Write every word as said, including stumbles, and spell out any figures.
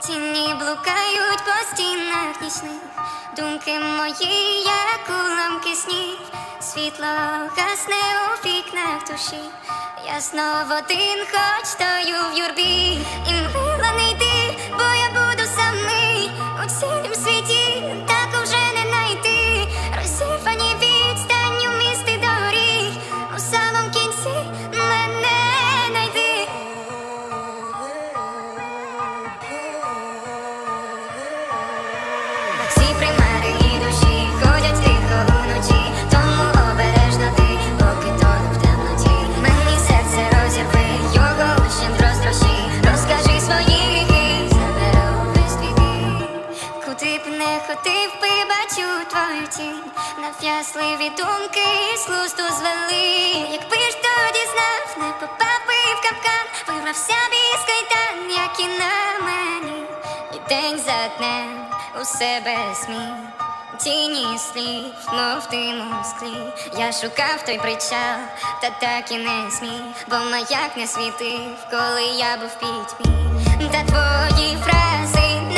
Тіні блукають по стінах нічних, думки мої, як уламки снів. Світло гасне у вікнах душі, я знов один, хоч стою в юрбі. І мила не йти, бо я буду самий у цілім світі, так уже не найти. Розірвані відстані у місті доріг, у самому кінці мене найди. Ці примари і душі ходять тихо уночі, тому обережно ти, поки тону в темноті. Мені серце розірви, його лишень розтрощи. Розкажи свої гріхи, заберу весь твій біль. Куди б не ходив би, бачу твою тінь. Нав'язливі думки з глузду звели. Якби ж тоді знав, не попав би в капкан, вирвався б із кайдан, як і на мені. І день за днем у себе сміх, тіні слів, мов дим у склі. Я шукав той причал, та так і не зміг, бо маяк не світив, коли я був в пітьмі. Та твої фрази